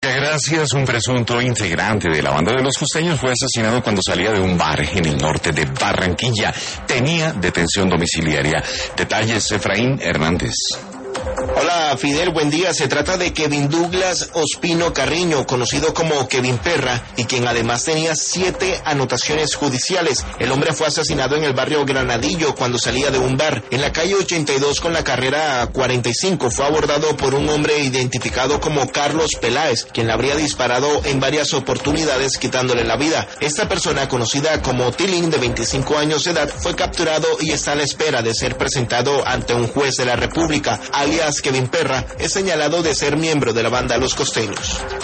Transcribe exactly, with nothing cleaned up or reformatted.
Muchas gracias. Un presunto integrante de la banda de Los Costeños fue asesinado cuando salía de un bar en el norte de Barranquilla. Tenía detención domiciliaria. Detalles, Efraín Hernández. Hola Fidel, buen día. Se trata de Kevin Douglas Ospino Carriño, conocido como Kevin Perra, y quien además tenía siete anotaciones judiciales. El hombre fue asesinado en el barrio Granadillo cuando salía de un bar. En la calle ochenta y dos con la carrera cuarenta y cinco fue abordado por un hombre identificado como Carlos Peláez, quien le habría disparado en varias oportunidades quitándole la vida. Esta persona, conocida como Tilín, de veinticinco años de edad, fue capturado y está a la espera de ser presentado ante un juez de la República. Alias Kevin Perra es señalado de ser miembro de la banda Los Costeños.